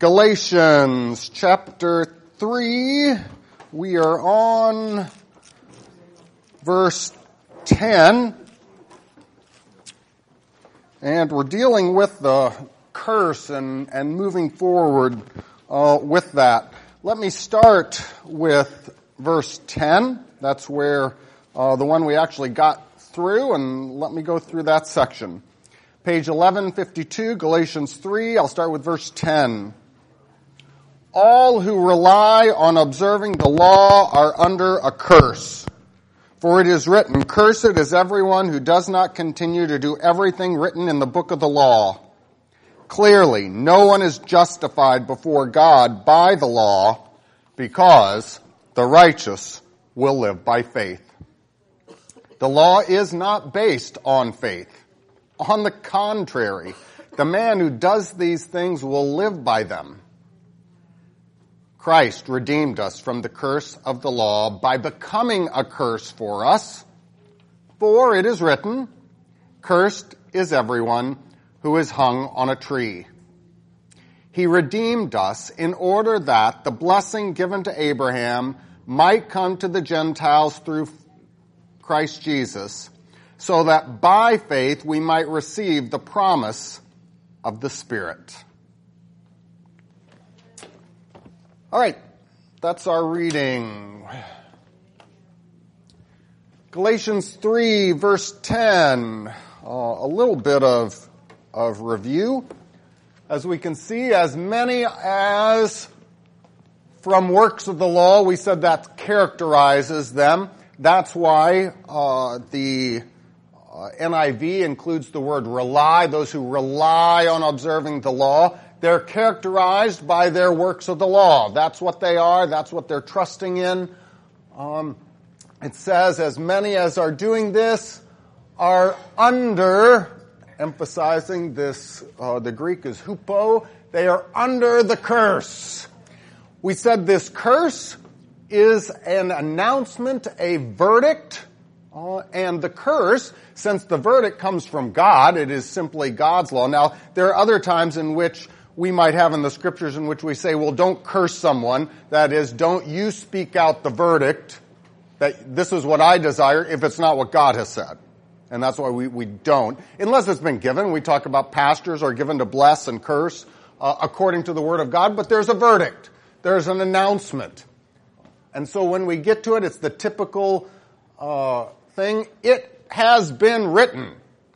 Galatians chapter 3, we are on verse 10, and we're dealing with the curse and moving forward with that. Let me start with verse 10. That's where the one we actually got through, and let me go through that section. Page 1152, Galatians 3, I'll start with verse 10. All who rely on observing the law are under a curse. For it is written, "Cursed is everyone who does not continue to do everything written in the book of the law." Clearly, no one is justified before God by the law, because the righteous will live by faith. The law is not based on faith. On the contrary, the man who does these things will live by them. Christ redeemed us from the curse of the law by becoming a curse for us. For it is written, "Cursed is everyone who is hung on a tree." He redeemed us in order that the blessing given to Abraham might come to the Gentiles through Christ Jesus, so that by faith we might receive the promise of the Spirit. All right, that's our reading. Galatians 3, verse 10, a little bit of review. As we can see, as many as from works of the law, we said that characterizes them. That's why the NIV includes the word rely, those who rely on observing the law. They're characterized by their works of the law. That's what they are. That's what they're trusting in. It says, as many as are doing this are under, emphasizing this, the Greek is hupo, they are under the curse. We said this curse is an announcement, a verdict, and the curse, since the verdict comes from God, it is simply God's law. Now, there are other times in which we might have in the scriptures in which we say, well, don't curse someone. That is, don't you speak out the verdict that this is what I desire if it's not what God has said. And that's why we don't. Unless it's been given. We talk about pastors are given to bless and curse according to the word of God. But there's a verdict. There's an announcement. And so when we get to it, it's the typical thing. It has been written.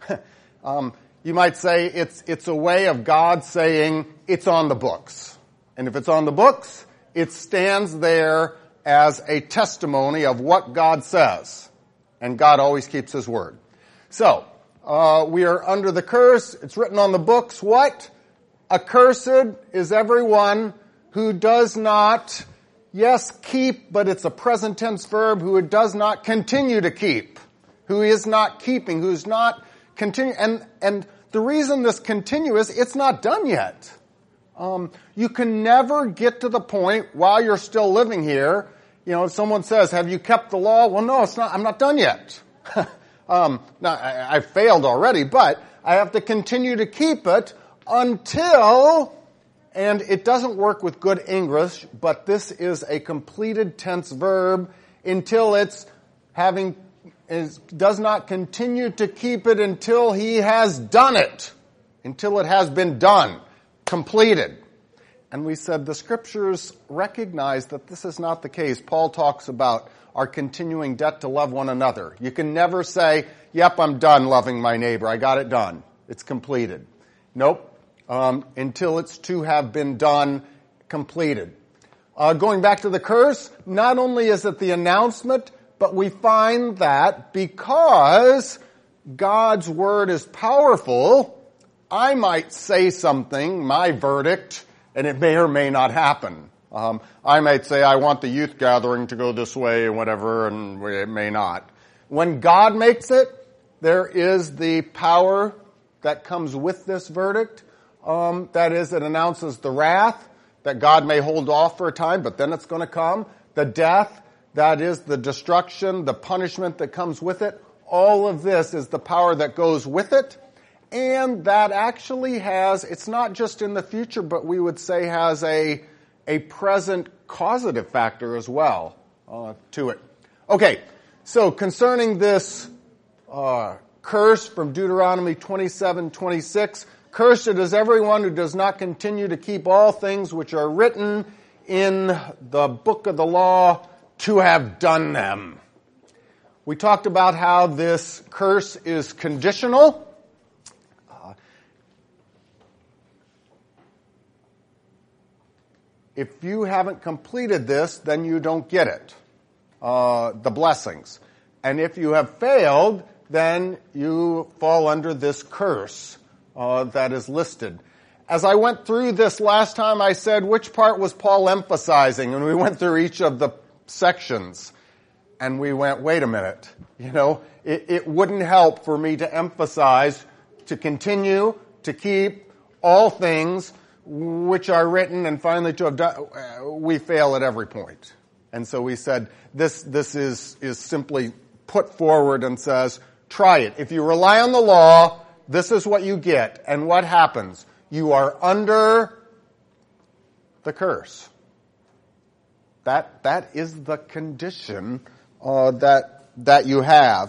You might say it's a way of God saying it's on the books. And if it's on the books, it stands there as a testimony of what God says. And God always keeps his word. So, we are under the curse. It's written on the books. What? Accursed is everyone who does not, yes, keep, but it's a present tense verb, who does not continue to keep. Who is not keeping, who's not continuing. And the reason this continues, it's not done yet. You can never get to the point while you're still living here. You know, if someone says, have you kept the law? Well, no, it's not. I'm not done yet. Now, I failed already, but I have to continue to keep it until, and it doesn't work with good English, but this is a completed tense verb, until it's does not continue to keep it until he has done it. Until it has been done. Completed. And we said the scriptures recognize that this is not the case. Paul talks about our continuing debt to love one another. You can never say, yep, I'm done loving my neighbor. I got it done. It's completed. Nope. Until it's to have been done, completed. Going back to the curse, not only is it the announcement, but we find that because God's word is powerful, I might say something, my verdict, and it may or may not happen. I might say, I want the youth gathering to go this way and whatever, and it may not. When God makes it, there is the power that comes with this verdict. That is, it announces the wrath that God may hold off for a time, but then it's going to come. The death, that is the destruction, the punishment that comes with it. All of this is the power that goes with it. and that actually has, it's not just in the future, but we would say has a present causative factor as well to it. Okay, so concerning this curse from Deuteronomy 27:26, cursed is everyone who does not continue to keep all things which are written in the book of the law to have done them. We talked about how this curse is conditional. If you haven't completed this, then you don't get it, the blessings. And if you have failed, then you fall under this curse that is listed. As I went through this last time, I said, which part was Paul emphasizing? And we went through each of the sections. And we went, wait a minute. It wouldn't help for me to emphasize, to continue to keep all things which are written and finally to have done. We fail at every point. And so we said, this is simply put forward and says, try it. If you rely on the law, this is what you get. And what happens? You are under the curse. That is the condition that you have.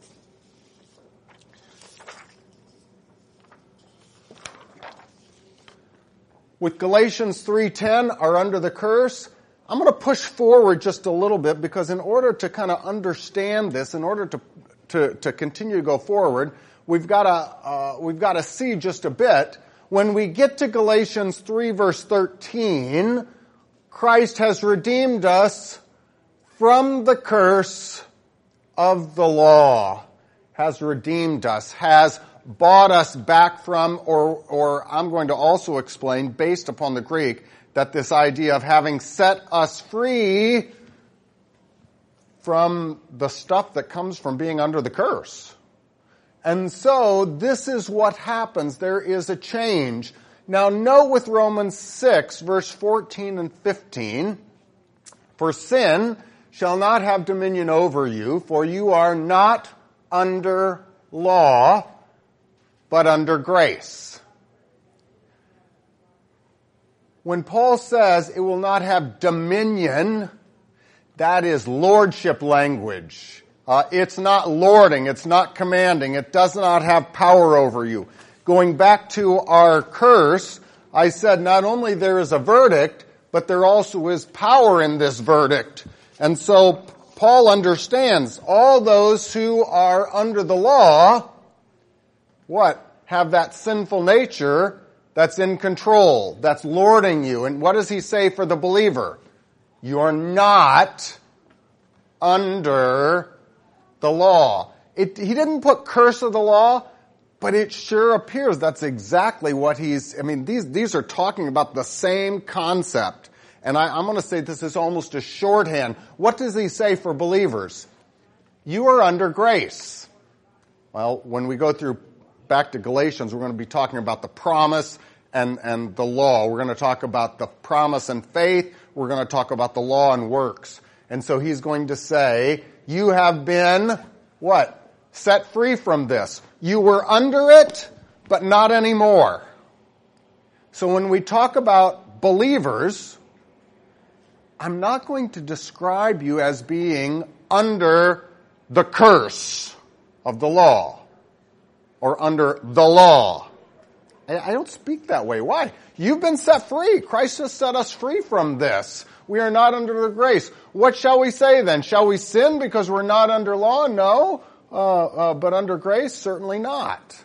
With Galatians 3:10 are under the curse. I'm going to push forward just a little bit because in order to kind of understand this, in order to continue to go forward, we've got to see just a bit. When we get to Galatians 3 verse 13, Christ has redeemed us from the curse of the law, has redeemed us, has bought us back from, or I'm going to also explain, based upon the Greek, that this idea of having set us free from the stuff that comes from being under the curse. And so this is what happens. There is a change. Now note with Romans 6, verse 14 and 15, for sin shall not have dominion over you, for you are not under law, but under grace. When Paul says it will not have dominion, that is lordship language. It's not lording, it's not commanding, it does not have power over you. Going back to our curse, I said not only there is a verdict, but there also is power in this verdict. And so Paul understands all those who are under the law, what? Have that sinful nature that's in control, that's lording you. And what does he say for the believer? You're not under the law. He didn't put curse of the law, but it sure appears that's exactly what these are talking about the same concept. And I'm going to say this is almost a shorthand. What does he say for believers? You are under grace. Well, when we go through back to Galatians, we're going to be talking about the promise and the law. We're going to talk about the promise and faith. We're going to talk about the law and works. And so he's going to say, you have been, what? Set free from this. You were under it, but not anymore. So when we talk about believers, I'm not going to describe you as being under the curse of the law or under the law. I don't speak that way. Why? You've been set free. Christ has set us free from this. We are not under the grace. What shall we say then? Shall we sin because we're not under law? No. But under grace? Certainly not.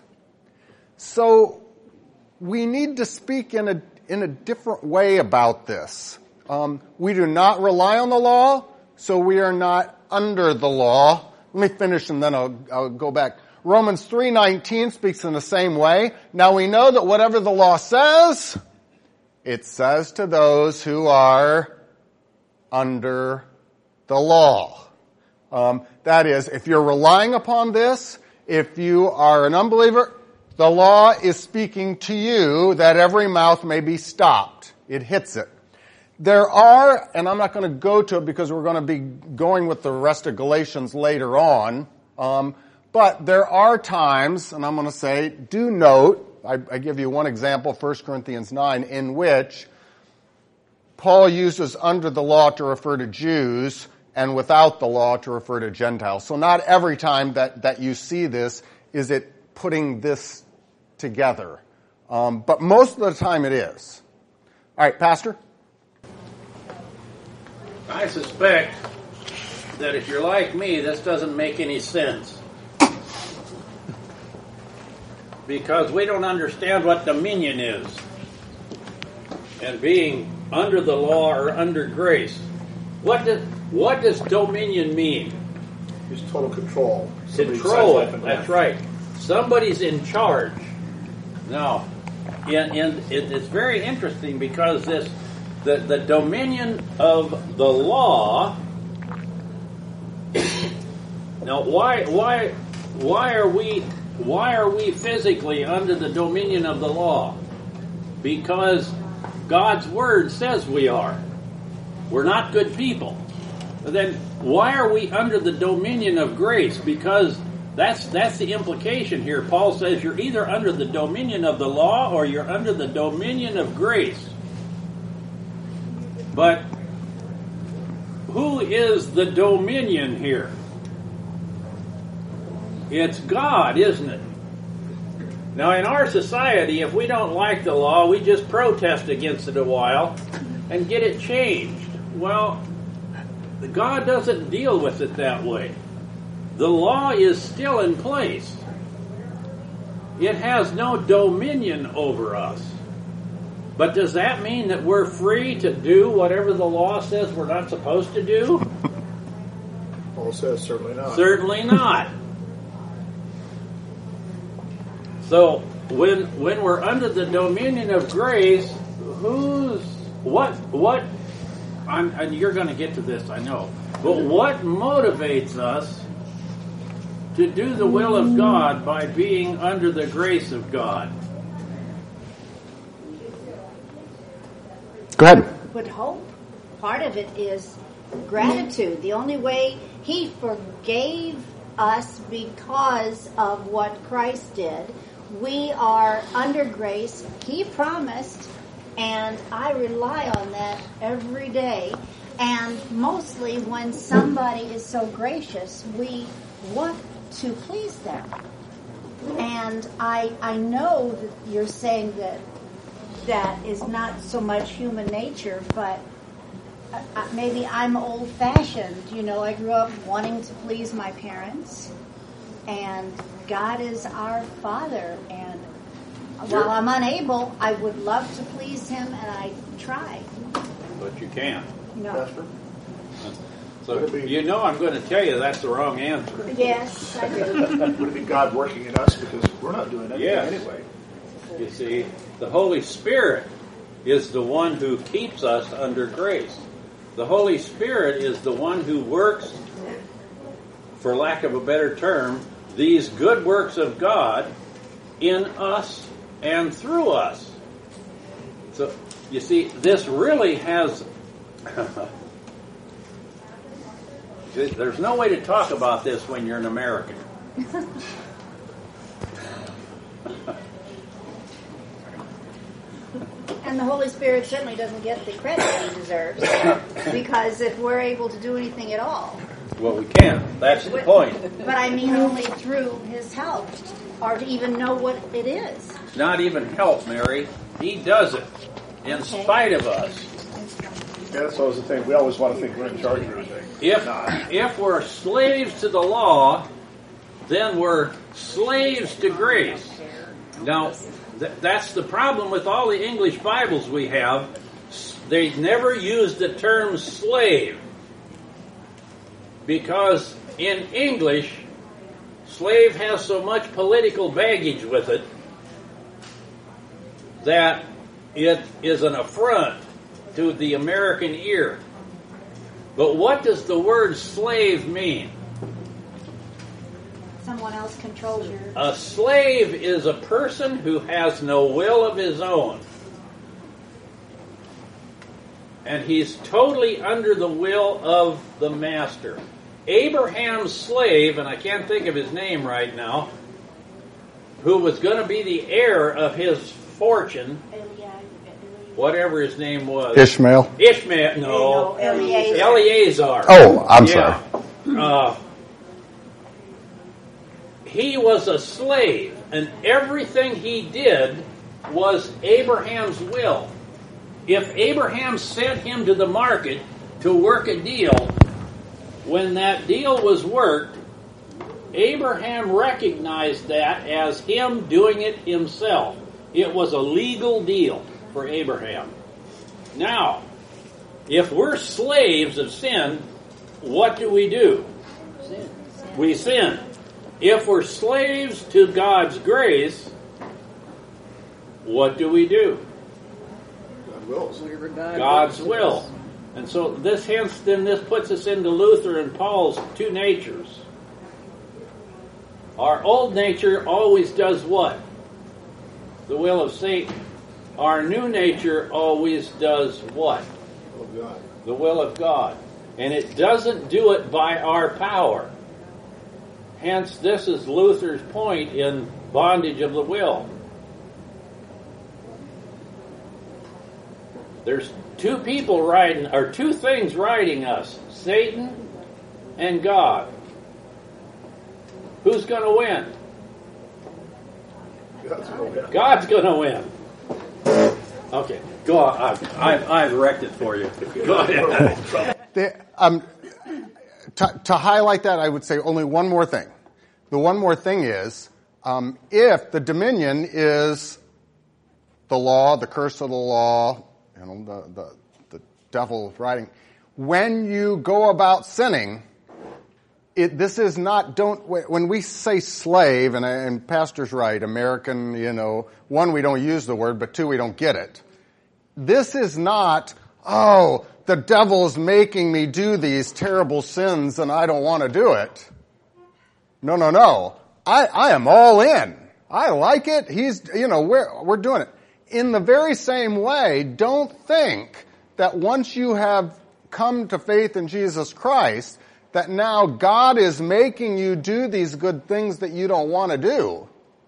So we need to speak in a different way about this. We do not rely on the law, so we are not under the law. Let me finish and then I'll go back. Romans 3:19 speaks in the same way. Now we know that whatever the law says, it says to those who are under the law. That is, if you're relying upon this, if you are an unbeliever, the law is speaking to you that every mouth may be stopped. It hits it. There are, and I'm not going to go to it because we're going to be going with the rest of Galatians later on, But there are times, and I'm going to say, do note, I give you one example, 1 Corinthians 9, in which Paul uses under the law to refer to Jews and without the law to refer to Gentiles. So not every time that you see this is it putting this together. But most of the time it is. All right, Pastor? I suspect that if you're like me, this doesn't make any sense. Because we don't understand what dominion is. And being under the law or under grace. What does dominion mean? It's total control. Control, that's right. Somebody's in charge. Now, and it's very interesting because the dominion of the law. Now, why are we physically under the dominion of the law? Because God's word says we are. We're not good people. But then why are we under the dominion of grace? Because that's the implication here. Paul says you're either under the dominion of the law or you're under the dominion of grace. But who is the dominion here? It's God, isn't it? Now, in our society, if we don't like the law, we just protest against it a while and get it changed. Well, God doesn't deal with it that way. The law is still in place. It has no dominion over us. But does that mean that we're free to do whatever the law says we're not supposed to do? Paul says certainly not. Certainly not. So when we're under the dominion of grace, and you're going to get to this, I know. But what motivates us to do the will of God by being under the grace of God? Go ahead. But hope, part of it is gratitude. The only way He forgave us because of what Christ did. We are under grace. He promised, and I rely on that every day. And mostly when somebody is so gracious, we want to please them. And I know that you're saying that is not so much human nature, but maybe I'm old-fashioned. You know, I grew up wanting to please my parents, and God is our Father, and while I'm unable, I would love to please Him, and I try. But you can't. No. So you know I'm going to tell you that's the wrong answer. Yes, I do. Would it be God working in us because we're not doing anything anyway? You see, the Holy Spirit is the one who keeps us under grace. The Holy Spirit is the one who works, for lack of a better term, these good works of God in us and through us. So, you see, this really has... There's no way to talk about this when you're an American. And the Holy Spirit certainly doesn't get the credit He deserves, because if we're able to do anything at all... Well, we can. That's the point. But I mean only through His help, or to even know what it is. Not even help, Mary. He does it in spite of us. Yeah, that's always the thing. We always want to think we're in charge of everything. If we're slaves to the law, then we're slaves to grace. Now, that's the problem with all the English Bibles we have. They never use the term slave. Because in English, slave has so much political baggage with it that it is an affront to the American ear. But what does the word slave mean? Someone else controls your... A slave is a person who has no will of his own. And he's totally under the will of the master. Abraham's slave, and I can't think of his name right now, who was going to be the heir of his fortune, whatever his name was. Ishmael. No. Eleazar. Oh, I'm sorry. He was a slave, and everything he did was Abraham's will. If Abraham sent him to the market to work a deal, when that deal was worked, Abraham recognized that as him doing it himself. It was a legal deal for Abraham. Now, if we're slaves of sin, what do? We sin. If we're slaves to God's grace, what do? God's will. And so this puts us into Luther and Paul's two natures. Our old nature always does what? The will of Satan. Our new nature always does what? The will of God. And it doesn't do it by our power. Hence, this is Luther's point in bondage of the will. There's two things riding us, Satan and God. Who's going to win? God's going to win. Okay, go on. I've wrecked it for you. Go ahead. To highlight that, I would say only one more thing. The one more thing is, if the dominion is the law, the curse of the law, the devil riding, when you go about sinning, this is not, when we say slave, and Pastor's right, American, one, we don't use the word, but two, we don't get it. This is not, the devil's making me do these terrible sins and I don't want to do it. No. I am all in. I like it. We're doing it. In the very same way, don't think that once you have come to faith in Jesus Christ, that now God is making you do these good things that you don't want to do.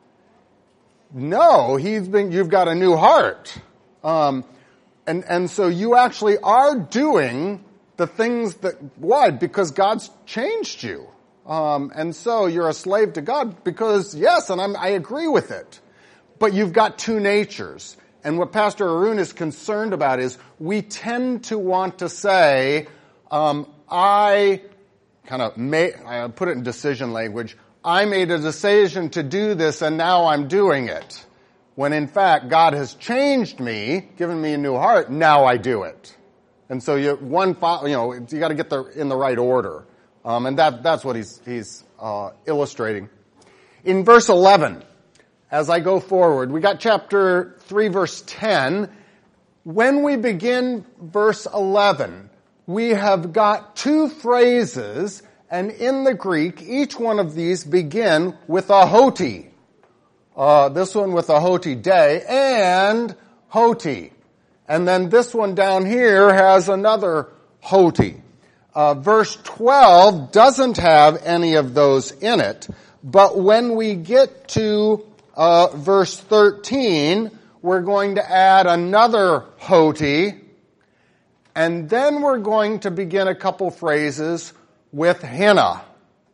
No, you've got a new heart. And so you actually are doing the things why? Because God's changed you. And so you're a slave to God because, yes, and I agree with it. But you've got two natures. And what Pastor Arun is concerned about is we tend to want to say, I put it in decision language, I made a decision to do this and now I'm doing it. When in fact, God has changed me, given me a new heart, now I do it. And so you got to get in the right order. And that's what he's illustrating. In verse 11, as I go forward, we got chapter 3, verse 10. When we begin verse 11, we have got two phrases, and in the Greek, each one of these begin with a hoti. This one with a hoti day and hoti. And then this one down here has another hoti. Verse 12 doesn't have any of those in it, but when we get to verse 13, we're going to add another hoti, and then we're going to begin a couple phrases with henna.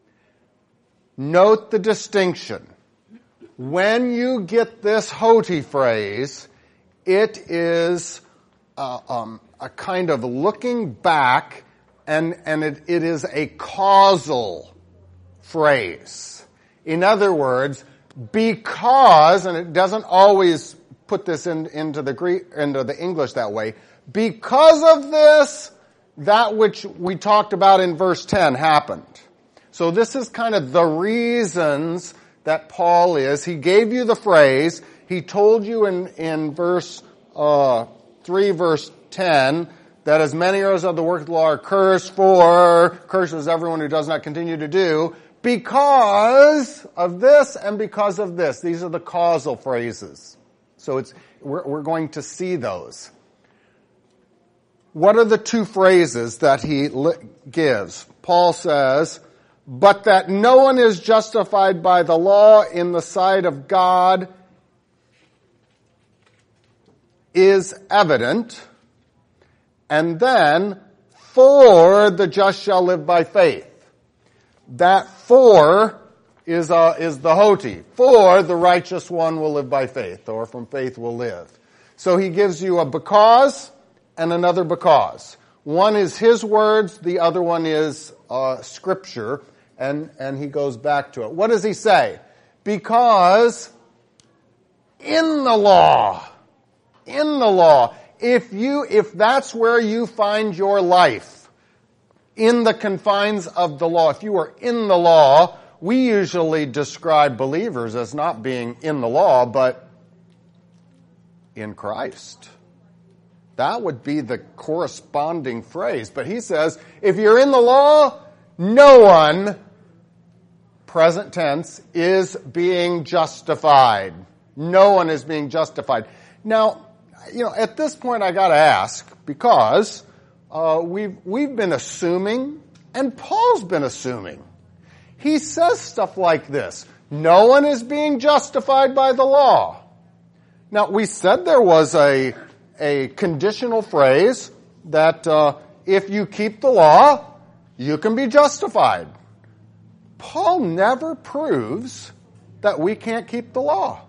Note the distinction. When you get this hoti phrase, it is a kind of looking back, and it is a causal phrase. In other words, because, and it doesn't always put this into the English that way, because of this, that which we talked about in verse 10 happened. So this is kind of the reasons that Paul is. He gave you the phrase. He told you in verse 3, verse 10, that as many as of the work of the law are cursed, for curses everyone who does not continue to do, because of this and because of this. These are the causal phrases. So we're going to see those. what are the two phrases that he gives? Paul says, but that no one is justified by the law in the sight of God is evident. And then, for the just shall live by faith. That for is the hoti. For the righteous one will live by faith, or from faith will live. So he gives you a because and another because. One is his words, the other one is scripture, and he goes back to it. What does he say? Because in the law, if that's where you find your life, in the confines of the law, if you are in the law, we usually describe believers as not being in the law, but in Christ. That would be the corresponding phrase. But he says, if you're in the law, no one, present tense, is being justified. No one is being justified. Now, at this point I gotta ask, because we've been assuming, and Paul's been assuming. He says stuff like this. No one is being justified by the law. Now, we said there was a conditional phrase that if you keep the law, you can be justified. Paul never proves that we can't keep the law.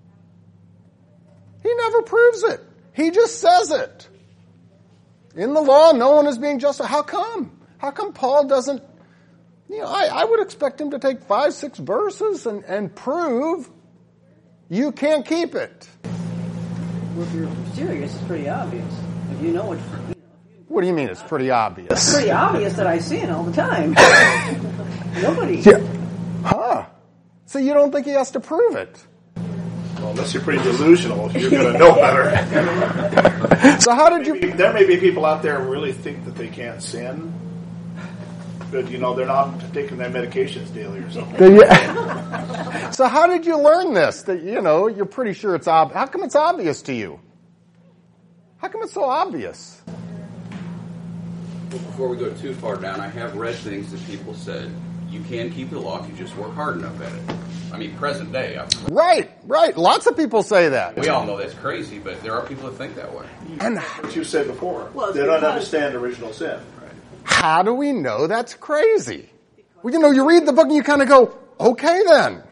He never proves it. He just says it. In the law, no one is being justified. How come? How come Paul doesn't, I would expect him to take 5-6 verses and prove you can't keep it. Well, if you're serious, it's pretty obvious. If you know what... What do you mean it's pretty obvious? It's pretty obvious that I sin all the time. Nobody. Yeah. Huh. So you don't think he has to prove it? Well, unless you're pretty delusional, you're going to know better. So how did you... There may be people out there who really think that they can't sin, but, they're not taking their medications daily or something. So how did you learn this? That, you're pretty sure it's obvious. How come it's obvious to you? How come it's so obvious? Well, before we go too far down, I have read things that people said, you can keep the law if you just work hard enough at it. I mean, present day. Right. Lots of people say that. We all know that's crazy, but there are people that think that way. And what you said before, they don't understand original sin. Right. How do we know that's crazy? Well, you read the book and you kind of go, okay then.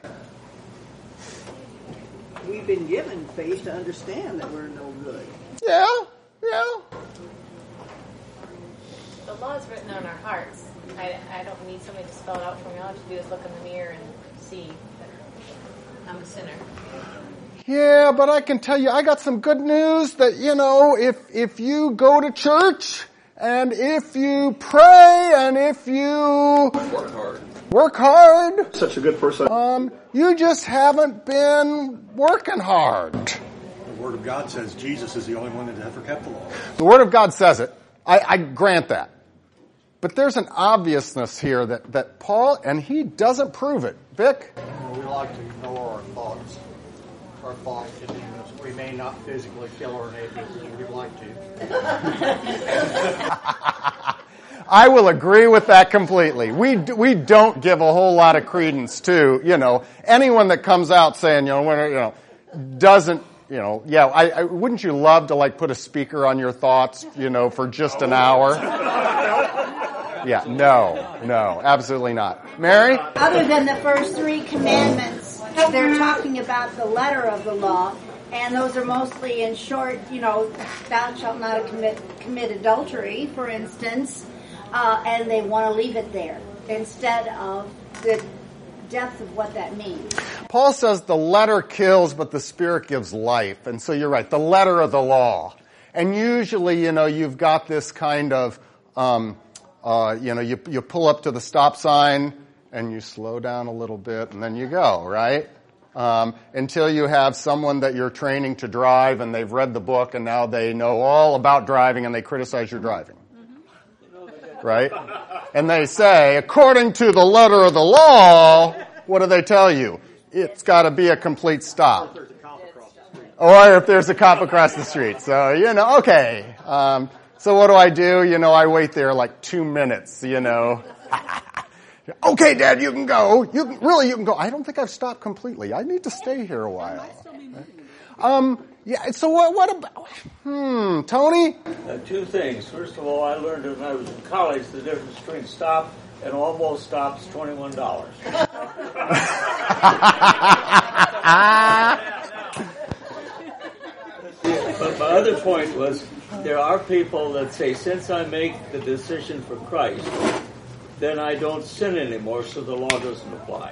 We've been given faith to understand that we're no good. Yeah. The law is written on our hearts. I don't need somebody to spell it out for me. All I have to do is look in the mirror and see that I'm a sinner. Yeah, but I can tell you, I got some good news that, if you go to church and if you pray and if you work hard. Such a good person. You just haven't been working hard. The Word of God says Jesus is the only one that ever kept the law. The Word of God says it. I grant that. But there's an obviousness here that Paul, and he doesn't prove it. Vic? We like to ignore our thoughts. Our thoughts, we may not physically kill our neighbors as we'd like to. I will agree with that completely. We don't give a whole lot of credence to, anyone that comes out saying, doesn't, wouldn't you love to put a speaker on your thoughts, for just an hour? Yeah, no, absolutely not. Mary? Other than the first 3 commandments, they're talking about the letter of the law, and those are mostly in short, thou shalt not commit adultery, for instance, and they want to leave it there instead of the depth of what that means. Paul says the letter kills, but the Spirit gives life. And so you're right, the letter of the law. And usually, you've got this kind of, you pull up to the stop sign and you slow down a little bit and then you go, right? Until you have someone that you're training to drive and they've read the book and now they know all about driving and they criticize your driving. Right? And they say, according to the letter of the law, what do they tell you? It's got to be a complete stop. Or if there's a cop across the street. So, okay. So what do? I wait there like 2 minutes, Okay, Dad, you can go. You can go. I don't think I've stopped completely. I need to stay here a while. Yeah, so what about, Tony? Two things. First of all, I learned when I was in college the difference between stop and almost stop's $21. But my other point was, there are people that say, since I make the decision for Christ, then I don't sin anymore, so the law doesn't apply.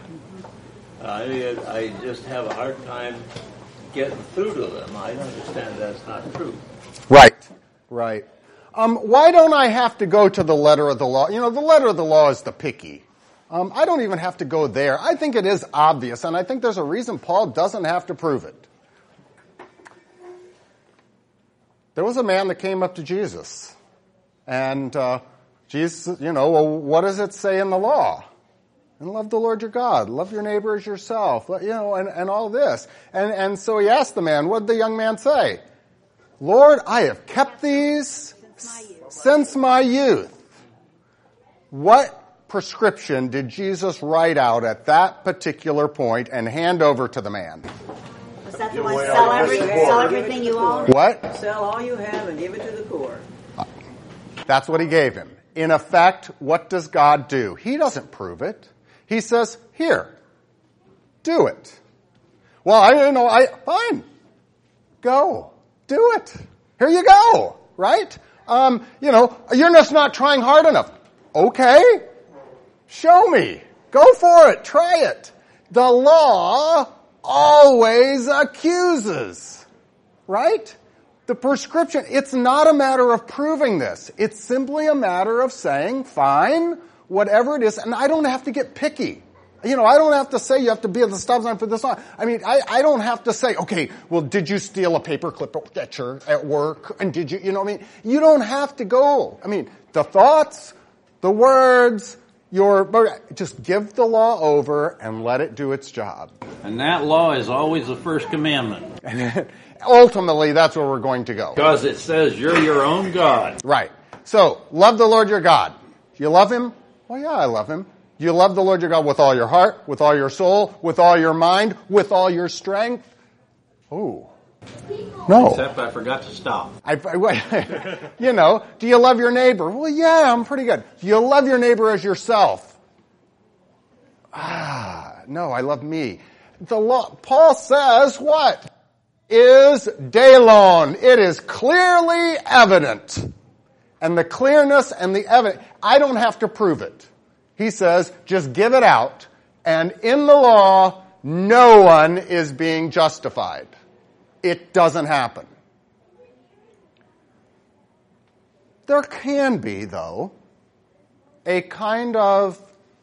I just have a hard time getting through to them. I understand that's not true. Right. Why don't I have to go to the letter of the law? The letter of the law is the picky. I don't even have to go there. I think it is obvious, and I think there's a reason Paul doesn't have to prove it. There was a man that came up to Jesus, and Jesus, well, what does it say in the law? And love the Lord your God, love your neighbor as yourself, and all this. And so he asked the man, what did the young man say? Lord, I have kept these since my youth. What prescription did Jesus write out at that particular point and hand over to the man? Was that the one, sell everything you own? What? Sell all you have and give it to the poor. That's what he gave him. In effect, what does God do? He doesn't prove it. He says, here, do it. Well, fine. Go. Do it. Here you go. Right? You're just not trying hard enough. Okay. Show me. Go for it. Try it. The law always accuses. Right? The prescription, it's not a matter of proving this. It's simply a matter of saying, fine, whatever it is, and I don't have to get picky. I don't have to say you have to be at the stop sign for this one. I don't have to say, okay, well, did you steal a paperclip at work? And did you, You don't have to go. The thoughts, the words, just give the law over and let it do its job. And that law is always the first commandment. Ultimately, that's where we're going to go. Because it says you're your own God. Right. So, love the Lord your God. Do you love Him? Well, yeah, I love Him. Do you love the Lord your God with all your heart, with all your soul, with all your mind, with all your strength? Oh. No. Except I forgot to stop. Do you love your neighbor? Well, yeah, I'm pretty good. Do you love your neighbor as yourself? No, I love me. Paul says what? Is dailon. It is clearly evident. And the clearness and the evidence, I don't have to prove it. He says, just give it out. And in the law, no one is being justified. It doesn't happen. There can be, though, a kind of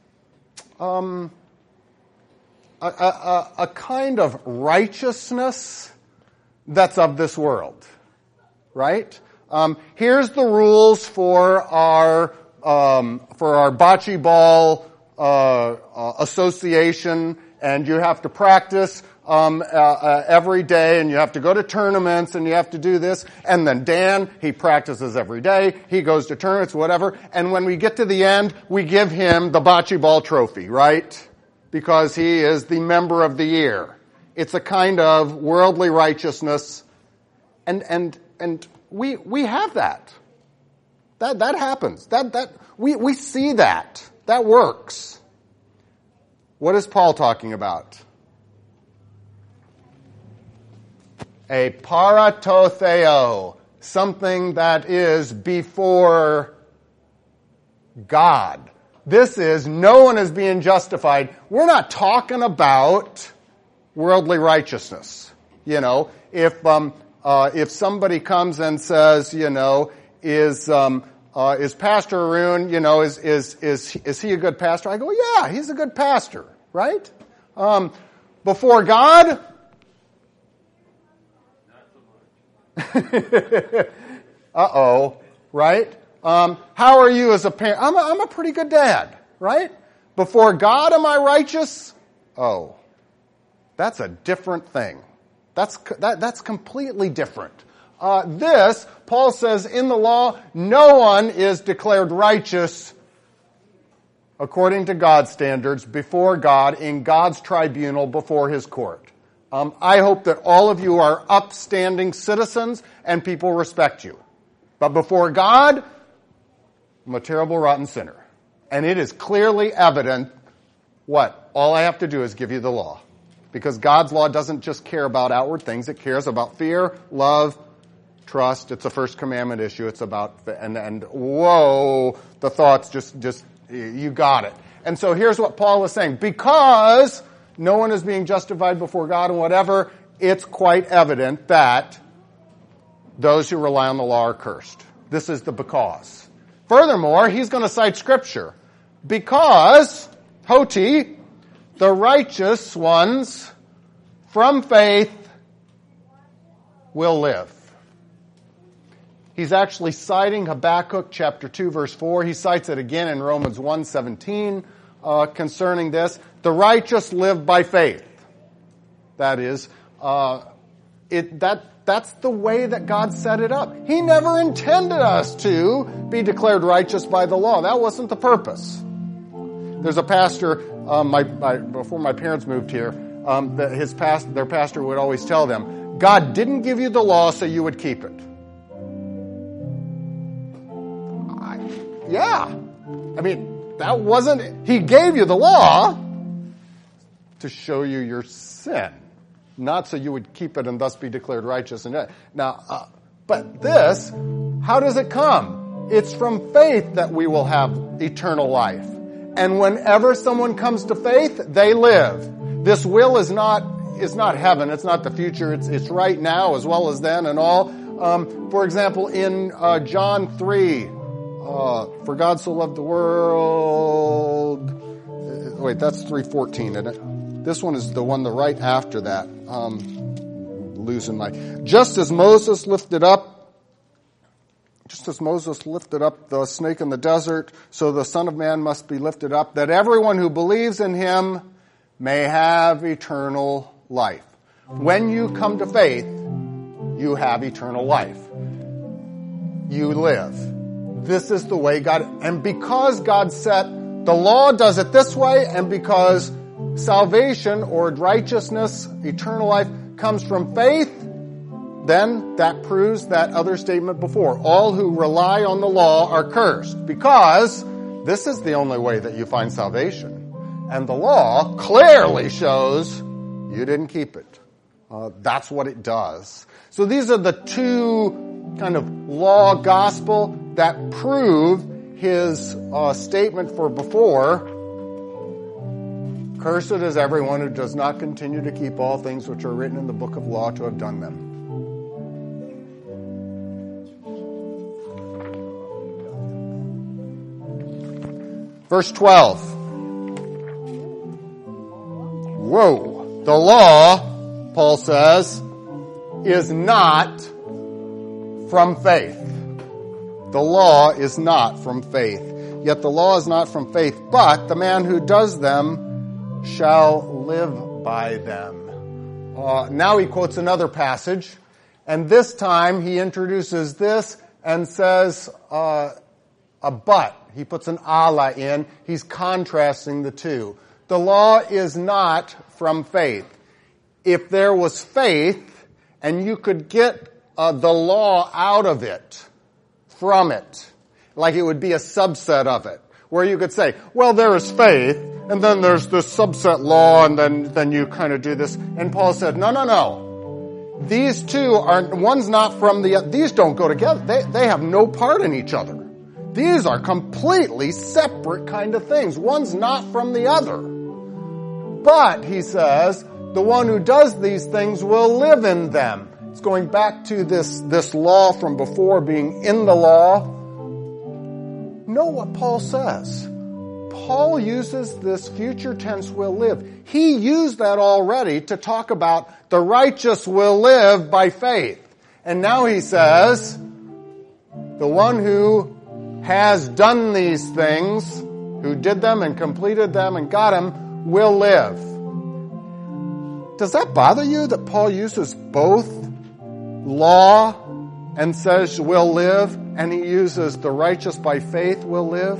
a kind of righteousness that's of this world, right? Here's the rules for our bocce ball association, and you have to practice every day, and you have to go to tournaments, and you have to do this. And then Dan, he practices every day. He goes to tournaments, whatever. And when we get to the end, we give him the bocce ball trophy, right? Because he is the member of the year. It's a kind of worldly righteousness, and we have that. That happens. We see that. That works. What is Paul talking about? A paratotheo, something that is before God. This is, no one is being justified. We're not talking about worldly righteousness. If somebody comes and says, is Pastor Arun, is he a good pastor? I go, yeah, he's a good pastor, right? Before God? Uh-oh, right? How are you as a parent? I'm a pretty good dad, right? Before God, am I righteous? Oh, that's a different thing. That's completely different. This, Paul says, in the law, no one is declared righteous according to God's standards before God in God's tribunal before his court. I hope that all of you are upstanding citizens and people respect you. But before God, I'm a terrible, rotten sinner. And it is clearly evident what? All I have to do is give you the law. Because God's law doesn't just care about outward things. It cares about fear, love, trust. It's a first commandment issue. It's about, and whoa, the thoughts just, you got it. And so here's what Paul is saying. Because no one is being justified before God and whatever, it's quite evident that those who rely on the law are cursed. This is the because. Furthermore, he's going to cite Scripture. Because, Hoti, the righteous ones from faith will live. He's actually citing Habakkuk chapter 2 verse 4. He cites it again in Romans 1:17 concerning this. The righteous live by faith. That is, that's the way that God set it up. He never intended us to be declared righteous by the law. That wasn't the purpose. There's a pastor, before my parents moved here, their pastor would always tell them, God didn't give you the law so you would keep it. That wasn't, he gave you the law to show you your sin, not so you would keep it and thus be declared righteous. Now, but this, how does it come? It's from faith that we will have eternal life. And whenever someone comes to faith, they live. This will is not heaven. It's not the future. It's right now as well as then and all. For example, in John 3, for God so loved the world. Wait, that's 3:14, isn't it? This one is the one right after that. Just as Moses lifted up the snake in the desert, so the Son of Man must be lifted up, that everyone who believes in him may have eternal life. When you come to faith, you have eternal life. You live. This is the way God, and because God set, the law does it this way, and because salvation or righteousness, eternal life, comes from faith, then that proves that other statement before. All who rely on the law are cursed, because this is the only way that you find salvation. And the law clearly shows you didn't keep it. That's what it does. So these are the two kind of law gospel that prove his statement for before. Cursed is everyone who does not continue to keep all things which are written in the book of law to have done them. Verse 12. Whoa. The law, Paul says, is not from faith. The law is not from faith. Yet the law is not from faith, but the man who does them shall live by them. Now he quotes another passage, and this time he introduces this and says a but. He puts an Allah in. He's contrasting the two. The law is not from faith. If there was faith, and you could get the law out of it, from it, like it would be a subset of it, where you could say, well, there is faith, and then there's this subset law, and then you kind of do this. And Paul said, no. These two one's not from these don't go together. They have no part in each other. These are completely separate kind of things. One's not from the other. But, he says, the one who does these things will live in them. It's going back to this law from before being in the law. Know what Paul says. Paul uses this future tense will live. He used that already to talk about the righteous will live by faith. And now he says, the one who has done these things, who did them and completed them and got them, will live. Does that bother you that Paul uses both law and says will live, and he uses the righteous by faith will live.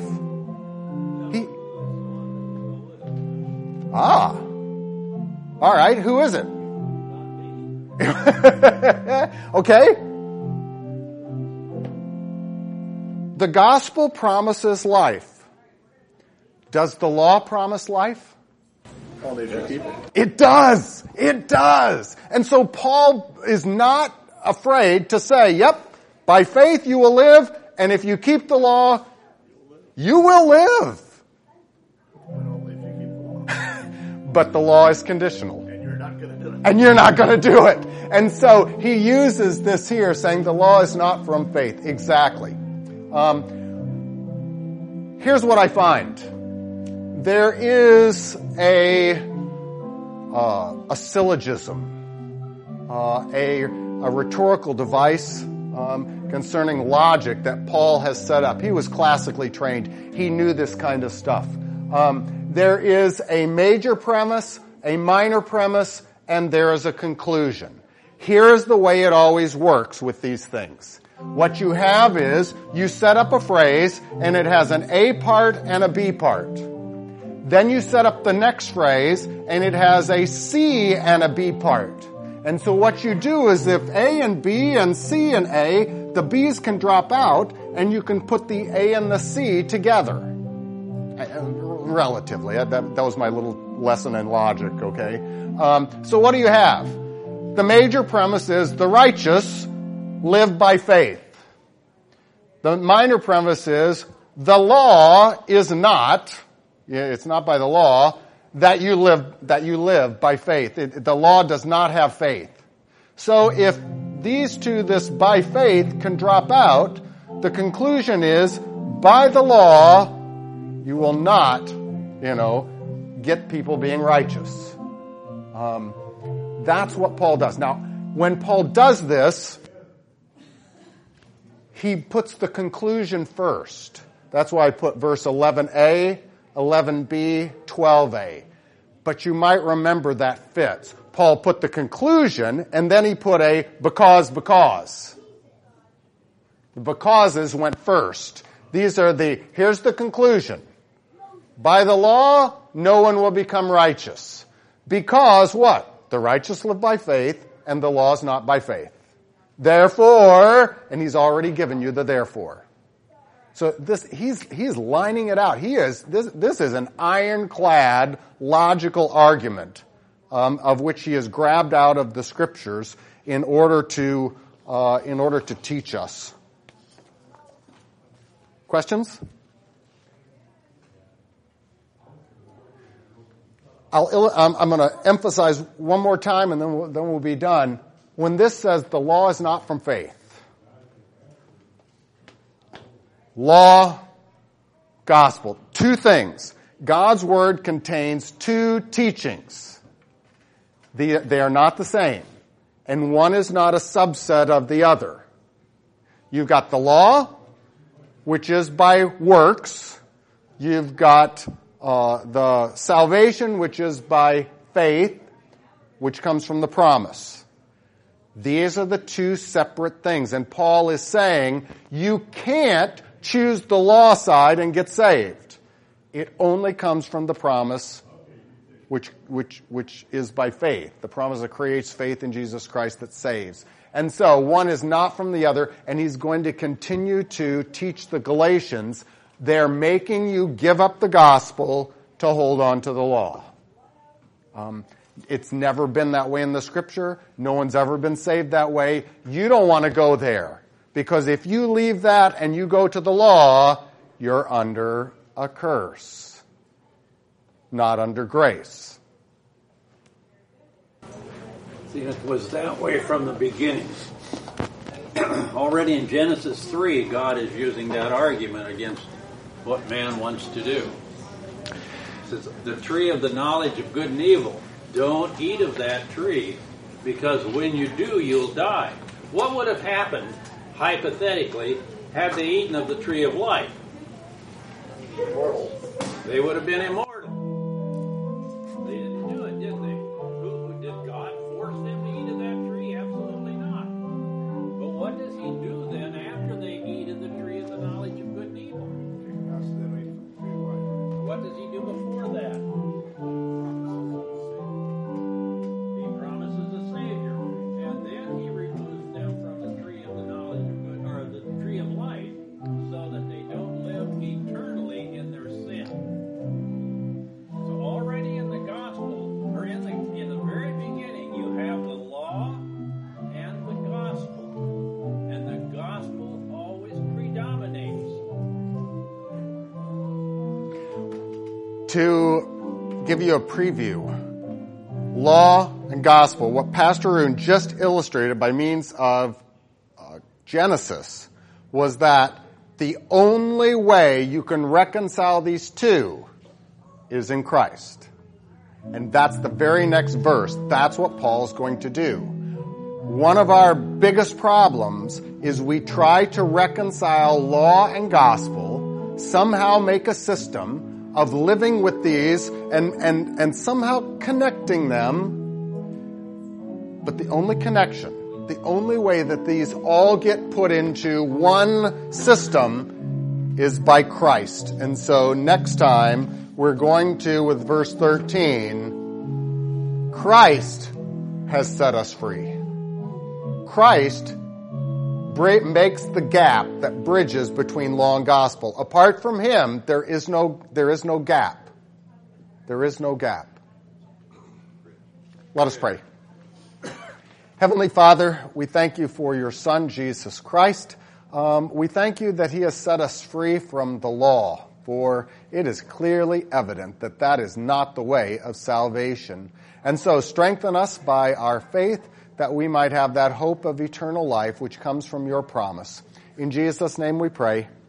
All right, who is it? Okay. The gospel promises life. Does the law promise life? Only if you keep it. It does. It does. And so Paul is not afraid to say, yep, by faith you will live, and if you keep the law, you will live. Only if you keep the law. But the law is conditional. And you're not going to do it. And you're not going to do it. And so he uses this here, saying the law is not from faith. Exactly. Here's what I find. There is a syllogism, a rhetorical device concerning logic that Paul has set up. He was classically trained. He knew this kind of stuff. There is a major premise, a minor premise, and there is a conclusion. Here's the way it always works with these things. What you have is you set up a phrase and it has an A part and a B part. Then you set up the next phrase and it has a C and a B part. And so what you do is if A and B and C and A, the B's can drop out and you can put the A and the C together. Relatively. That was my little lesson in logic, okay? So what do you have? The major premise is the righteous live by faith. The minor premise is the law is not, it's not by the law, that you live by faith. The law does not have faith. So if these two, this by faith, can drop out, the conclusion is by the law, you will not, get people being righteous. That's what Paul does. Now, when Paul does this, he puts the conclusion first. That's why I put verse 11a, 11b, 12a. But you might remember that fits. Paul put the conclusion, and then he put a because. The becauses went first. Here's the conclusion. By the law, no one will become righteous. Because what? The righteous live by faith, and the law is not by faith. Therefore, and he's already given you the therefore. So he's lining it out. This is an ironclad logical argument, of which he has grabbed out of the scriptures in order to teach us. Questions? I'm going to emphasize one more time, and then we'll be done. When this says the law is not from faith, law, gospel, two things. God's word contains two teachings. They are not the same, and one is not a subset of the other. You've got the law, which is by works. You've got the salvation, which is by faith, which comes from the promise. These are the two separate things. And Paul is saying you can't choose the law side and get saved. It only comes from the promise, which is by faith. The promise that creates faith in Jesus Christ that saves. And so one is not from the other, and he's going to continue to teach the Galatians. They're making you give up the gospel to hold on to the law. It's never been that way in the scripture. No one's ever been saved that way. You don't want to go there. Because if you leave that and you go to the law, you're under a curse, not under grace. See, it was that way from the beginning. Already in Genesis 3, God is using that argument against what man wants to do. It says, the tree of the knowledge of good and evil, don't eat of that tree, because when you do, you'll die. What would have happened, hypothetically, had they eaten of the tree of life? Immortal. They would have been immortal. They didn't do it, did they? Did God force them to eat of that tree? Absolutely not. But what does he do to give you a preview. Law and gospel, what Pastor Arun just illustrated by means of Genesis, was that the only way you can reconcile these two is in Christ. And that's the very next verse. That's what Paul's going to do. One of our biggest problems is we try to reconcile law and gospel, somehow make a system of living with these and somehow connecting them. But the only connection, the only way that these all get put into one system is by Christ. And so next time we're going to, with verse 13, Christ has set us free. Christ makes the gap that bridges between law and gospel. Apart from him, there is no gap. There is no gap. Let us pray. Heavenly Father, we thank you for your Son, Jesus Christ. We thank you that he has set us free from the law, for it is clearly evident that that is not the way of salvation. And so strengthen us by our faith, that we might have that hope of eternal life which comes from your promise. In Jesus' name we pray.